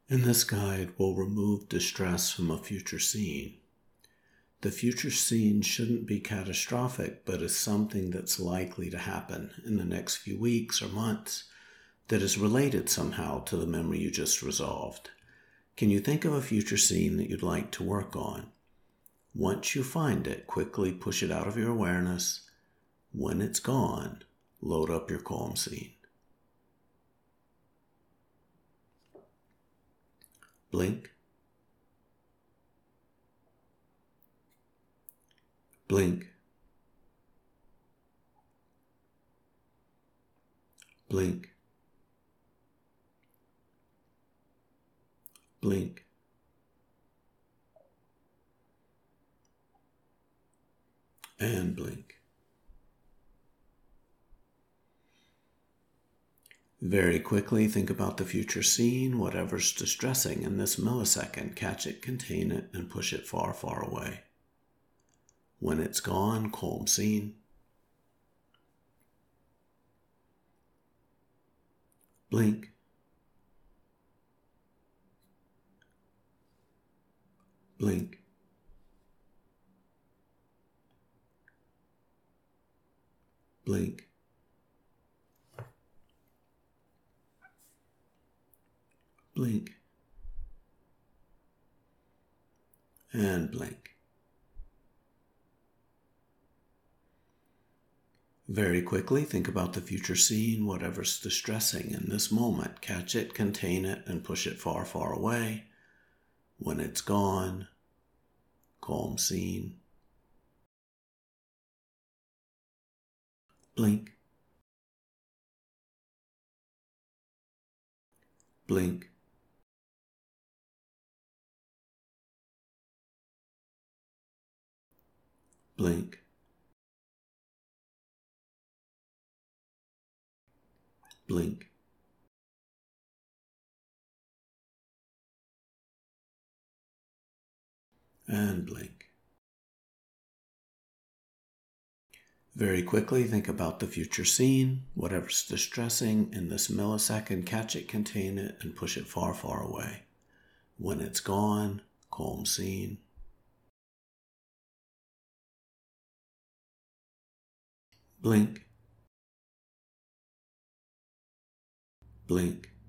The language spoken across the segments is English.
In this guide, we'll remove distress from a future scene. The future scene shouldn't be catastrophic, but is something that's likely to happen in the next few weeks or months that is related somehow to the memory you just resolved. Can you think of a future scene that you'd like to work on? Once you find it, quickly push it out of your awareness. When it's gone, load up your calm scene. Blink. Blink. Blink. Blink. And blink. Very quickly, think about the future scene, whatever's distressing in this millisecond. Catch it, contain it, and push it far, far away. When it's gone, calm scene. Blink. Blink. Blink. Blink. And blink. Very quickly, think about the future scene, whatever's distressing in this moment. Catch it, contain it, and push it far, far away. When it's gone, calm scene. Blink. Blink. Blink. Blink. And blink. Very quickly, think about the future scene, whatever's distressing in this millisecond. Catch it, contain it, and push it far, far away. When it's gone, calm scene. Blink. Blink.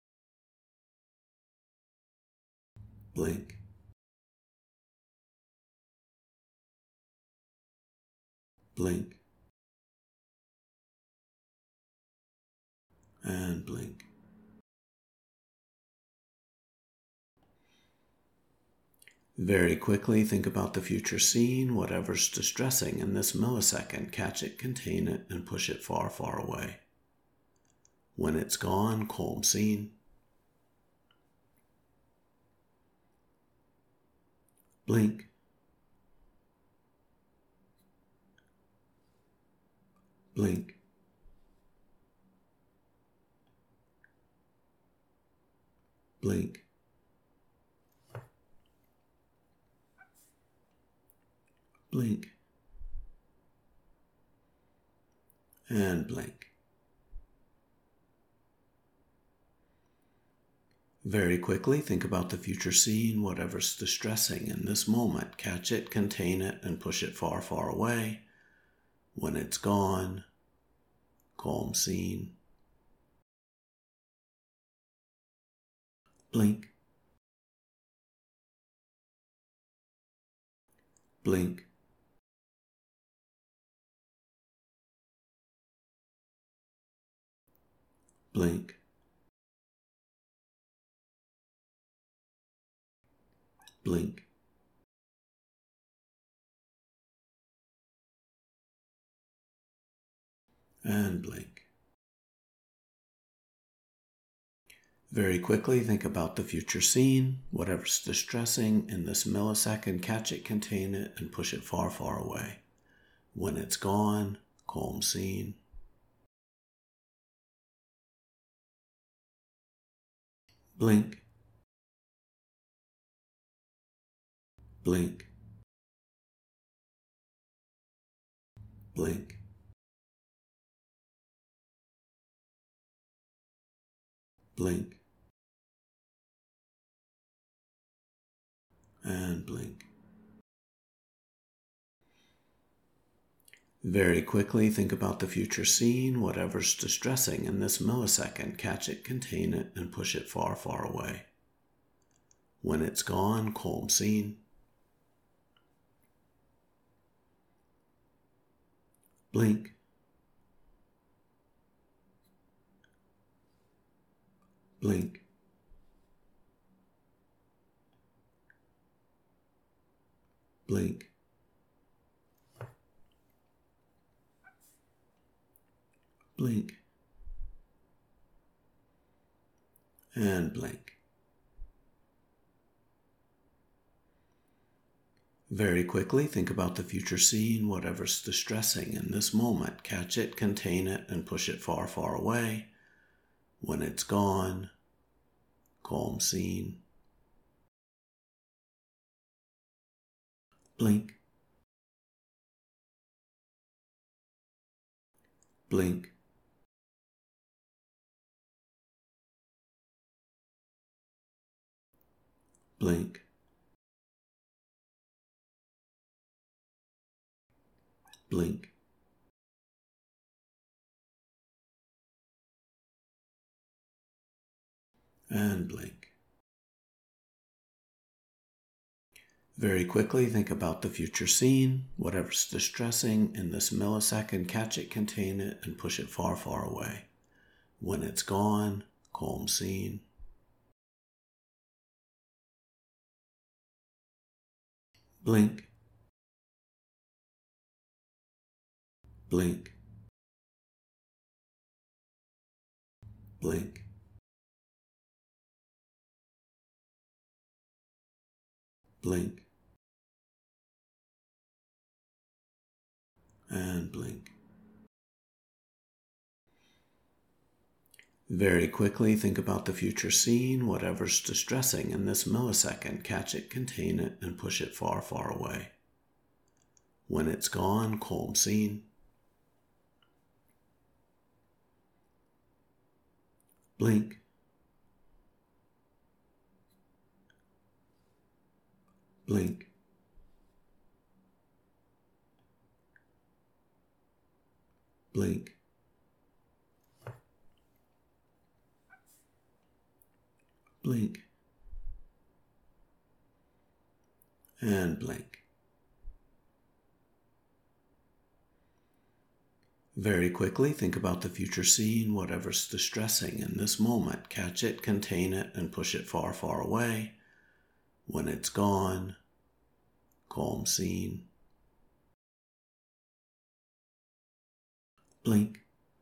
Blink. Blink. And blink. Very quickly, think about the future scene, whatever's distressing in this millisecond. Catch it, contain it, and push it far, far away. When it's gone, calm scene. Blink. Blink. Blink. Blink. And blink. Very quickly, think about the future scene, whatever's distressing in this moment. Catch it, contain it, and push it far, far away. When it's gone, calm scene. Blink. Blink. Blink. Blink. And blink. Very quickly, think about the future scene, whatever's distressing in this millisecond. Catch it, contain it, and push it far, far away. When it's gone, calm scene. Blink. Blink. Blink. Blink. and blink. Very quickly, think about the future scene, whatever's distressing in this millisecond. Catch it, contain it, and push it far, far away. When it's gone, calm scene. Blink. Blink. Blink. Blink. And blink. Very quickly, think about the future scene, whatever's distressing in this moment. Catch it, contain it, and push it far, far away. When it's gone, calm scene. Blink. Blink. Blink. Blink. And blink. Very quickly, think about the future scene, whatever's distressing in this millisecond. Catch it, contain it, and push it far, far away. When it's gone, calm scene. Blink. Blink. Blink. Blink. And blink. Very quickly, think about the future scene, whatever's distressing in this millisecond. Catch it, contain it, and push it far, far away. When it's gone, calm scene. Blink. Blink. Blink. Blink. And blink. Very quickly, think about the future scene, whatever's distressing in this moment. Catch it, contain it, and push it far, far away. When it's gone, calm scene. Blink.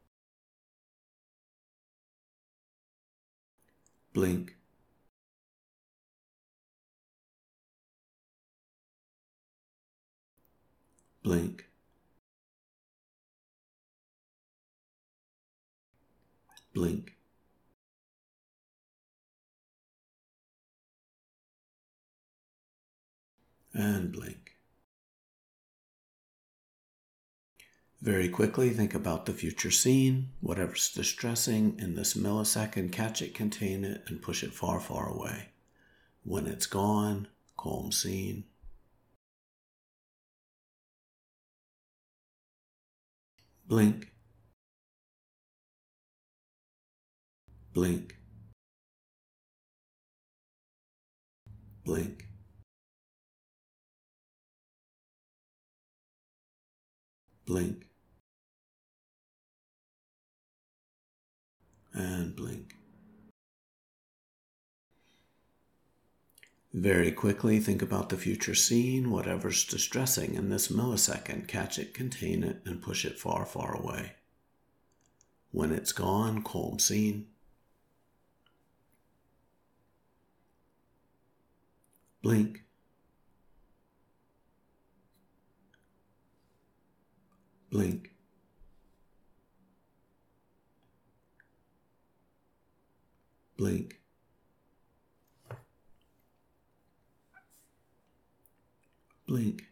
Blink. Blink. Blink. And blink. Very quickly, think about the future scene, whatever's distressing in this millisecond. Catch it, contain it, and push it far, far away. When it's gone, calm scene. Blink. Blink. Blink. Blink. And blink. Very quickly, think about the future scene, whatever's distressing in this millisecond. Catch it, contain it, and push it far, far away. When it's gone, calm scene. Blink. Blink. Blink. Blink.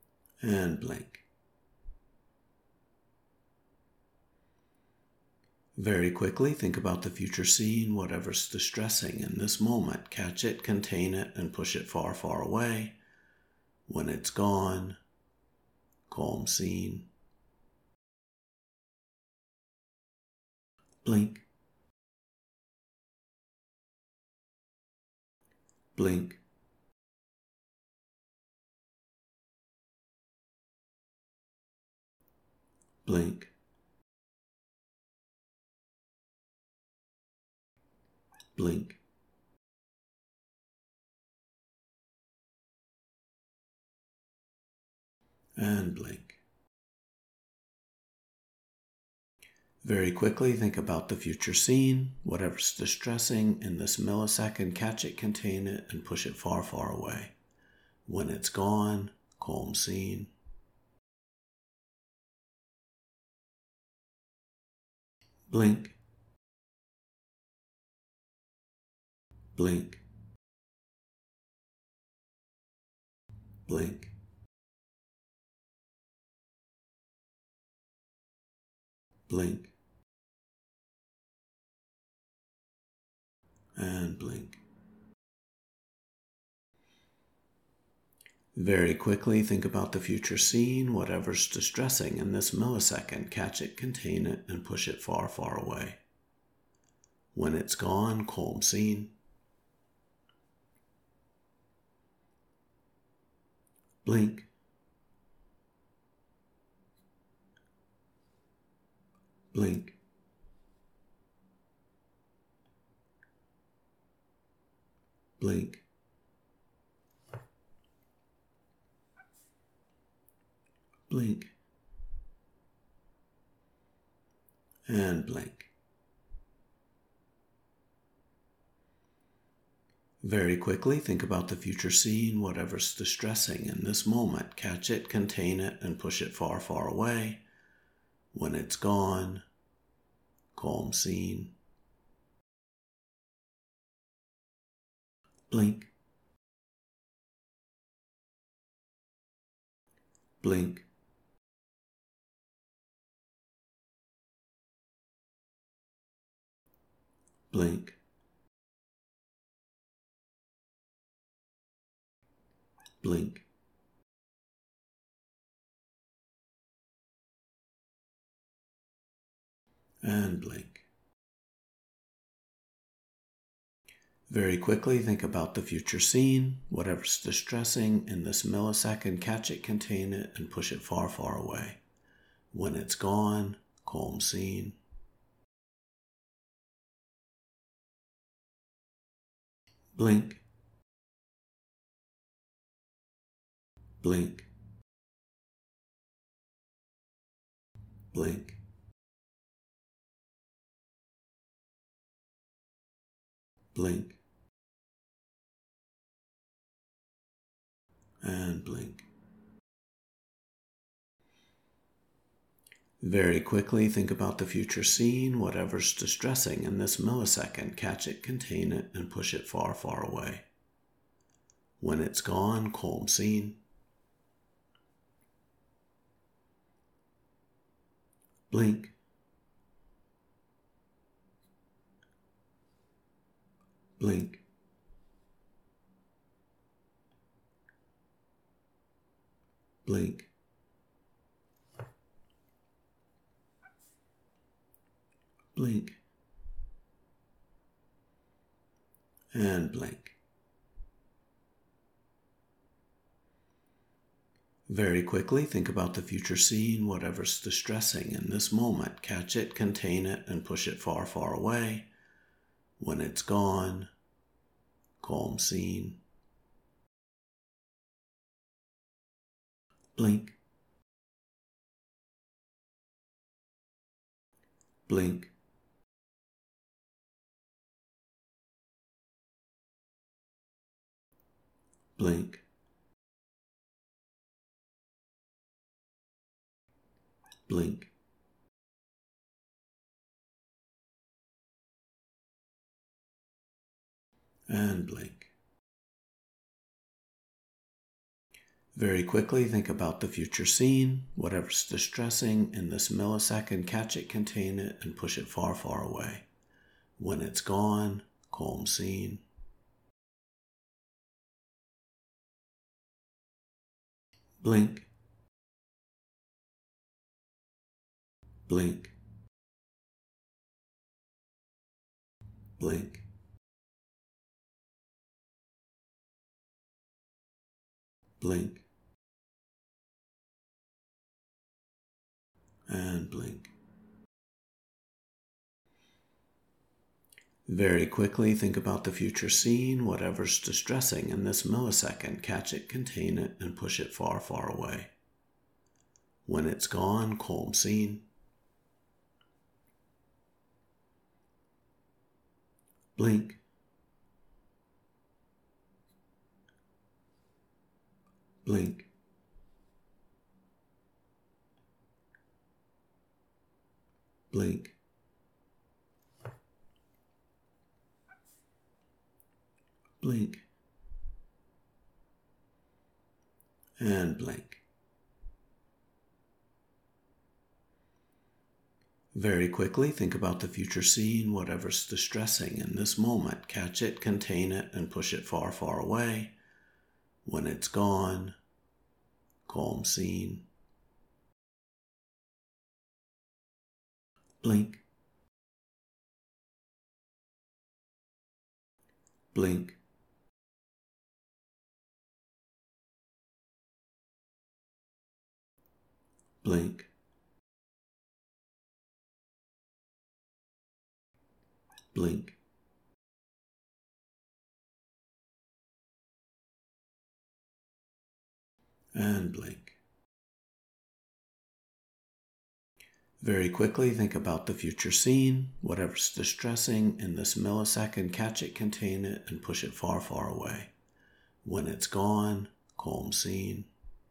And blink. Very quickly, think about the future scene, whatever's distressing in this moment. Catch it, contain it, and push it far, far away. When it's gone, calm scene. Blink. Blink. Blink. Blink. And blink. Very quickly, think about the future scene, whatever's distressing in this millisecond. Catch it, contain it, and push it far, far away. When it's gone, calm scene. Blink. Blink. Blink. Blink. And blink. Very quickly, think about the future scene, whatever's distressing in this millisecond. Catch it, contain it, and push it far, far away. When it's gone, calm scene. Blink. Blink. Blink. Blink. And blink. Very quickly, think about the future scene, whatever's distressing in this moment. Catch it, contain it, and push it far, far away. When it's gone, calm scene. Blink. Blink. Blink. Blink. And blink. Very quickly, think about the future scene, whatever's distressing in this millisecond. Catch it, contain it, and push it far, far away. When it's gone, calm scene. Blink. Blink. Blink. Blink. And blink. Very quickly, think about the future scene, whatever's distressing in this millisecond. Catch it, contain it, and push it far, far away. When it's gone, calm scene. Blink. Blink. Blink. Blink. And blink. Very quickly, think about the future scene, whatever's distressing in this moment. Catch it, contain it, and push it far, far away. When it's gone, calm scene. Blink. Blink. Blink. Blink. And blink. Very quickly, think about the future scene. Whatever's distressing in this millisecond, catch it, contain it, and push it far, far away. When it's gone, calm scene. Blink. Blink. Blink. Blink. And blink. Very quickly, think about the future scene. Whatever's distressing in this millisecond, catch it, contain it, and push it far, far away. When it's gone, calm scene. Blink. Blink. Blink. Blink. And blink. Very quickly, think about the future scene. Whatever's distressing in this moment, catch it, contain it, and push it far, far away. When it's gone, calm scene. Blink. Blink. Blink. Blink. And blink. Very quickly, think about the future scene. Whatever's distressing in this millisecond, catch it, contain it, and push it far, far away. When it's gone, calm scene.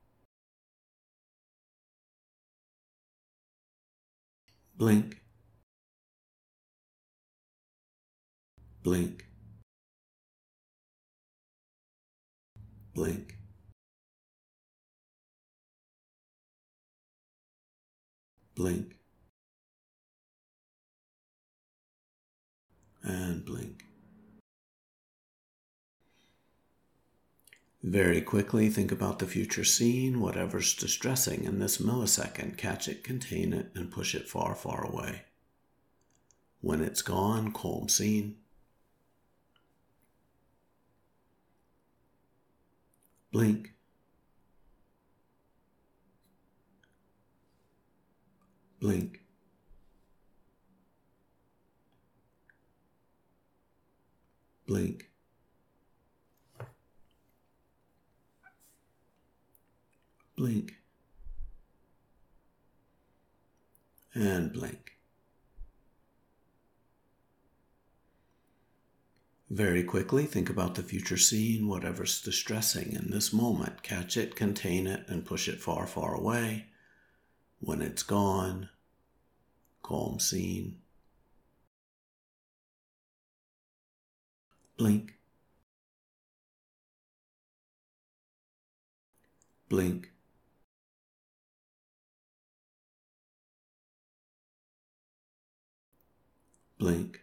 Blink. Blink. Blink. Blink. And blink. Very quickly, think about the future scene. Whatever's distressing in this millisecond, catch it, contain it, and push it far, far away. When it's gone, calm scene. Blink. Blink. Blink. Blink. And blink. Very quickly, think about the future scene. Whatever's distressing in this moment, catch it, contain it, and push it far, far away. When it's gone, calm scene. Blink. Blink. Blink.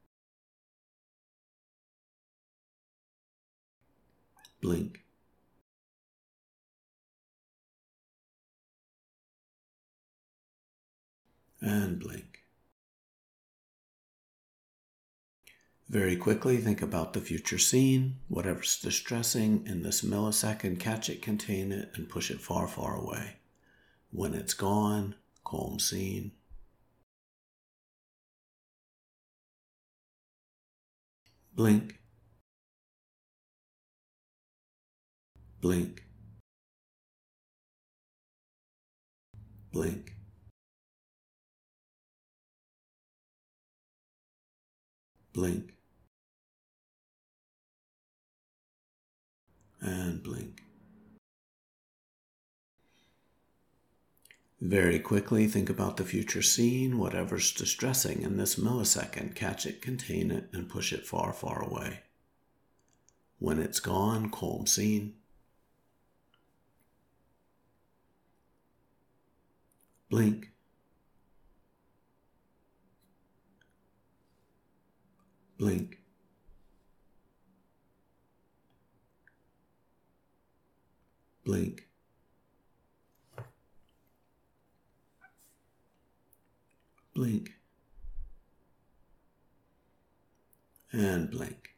Blink. And blink. Very quickly, think about the future scene. Whatever's distressing in this millisecond, catch it, contain it, and push it far, far away. When it's gone, calm scene. Blink. Blink. Blink. Blink. And blink. Very quickly, think about the future scene. Whatever's distressing in this millisecond, catch it, contain it, and push it far, far away. When it's gone, calm scene. blink, blink, blink, blink, and blink.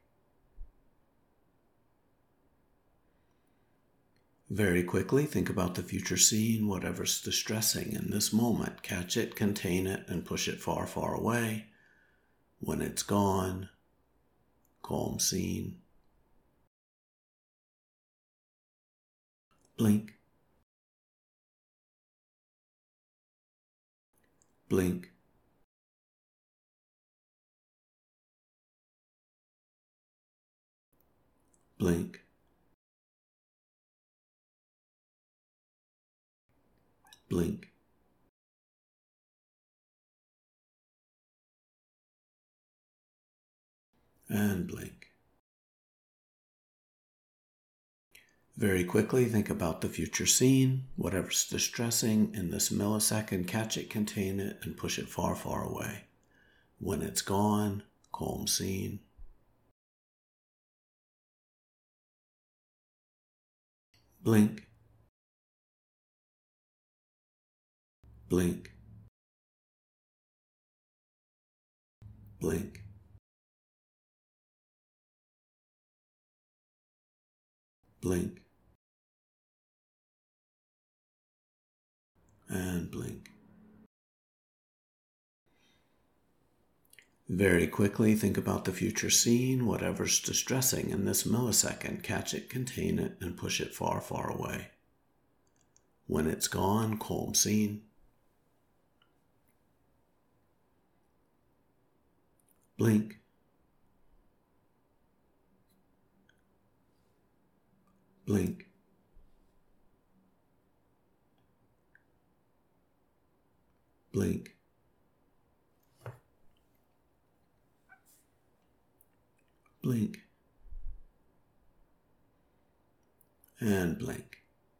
Very quickly, think about the future scene, whatever's distressing in this moment. Catch it, contain it, and push it far, far away. When it's gone, calm scene. Blink, blink, blink, blink, and blink. Very quickly, think about the future scene, whatever's distressing in this millisecond. Catch it, contain it, and push it far, far away. When it's gone, calm scene. Blink, blink, blink, blink, and blink. Very quickly, think about the future scene, whatever's distressing in this millisecond. Catch it, contain it, and push it far, far away. When it's gone, calm scene. Blink, blink, blink, blink, and blink.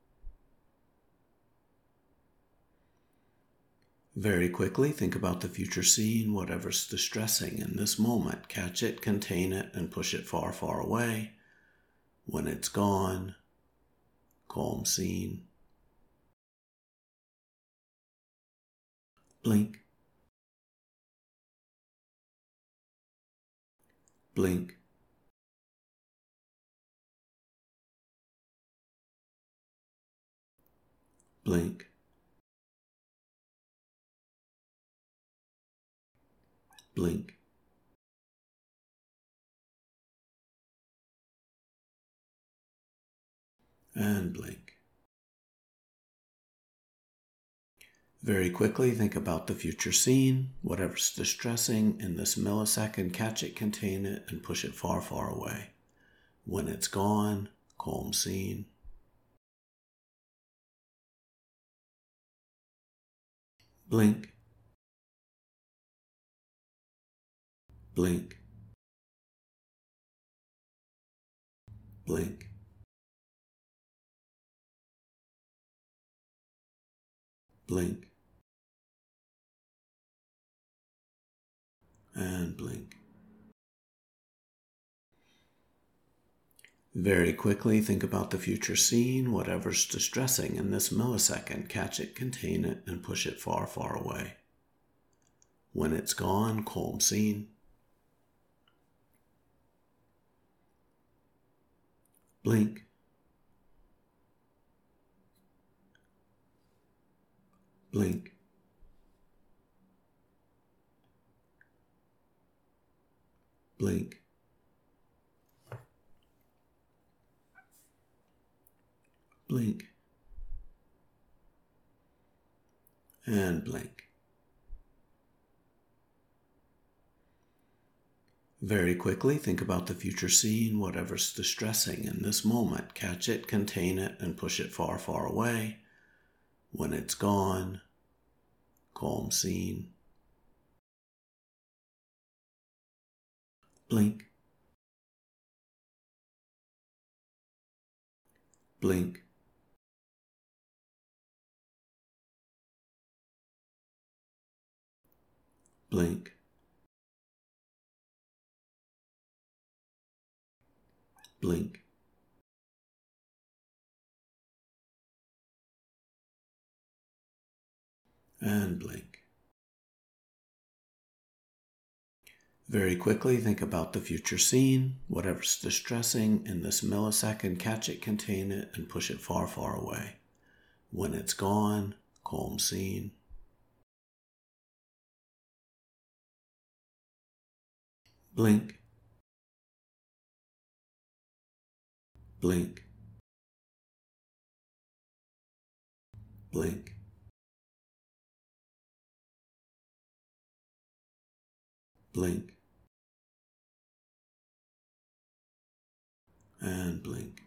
Very quickly, think about the future scene, whatever's distressing in this moment. Catch it, contain it, and push it far, far away. When it's gone, calm scene. Blink, blink, blink, blink, and blink. Very quickly, think about the future scene, whatever's distressing in this millisecond. Catch it, contain it, and push it far, far away. When it's gone, calm scene. Blink, blink, blink, blink, and blink. Very quickly, think about the future scene, whatever's distressing in this millisecond. Catch it, contain it, and push it far, far away. When it's gone, calm scene. Blink, blink, blink, blink, and blink. Very quickly, think about the future scene, whatever's distressing in this moment. Catch it, contain it, and push it far, far away. When it's gone, calm scene. Blink, blink, blink, blink, and blink. Very quickly, think about the future scene. Whatever's distressing in this millisecond, catch it, contain it, and push it far, far away. When it's gone, calm scene. Blink, blink, blink, blink, and blink.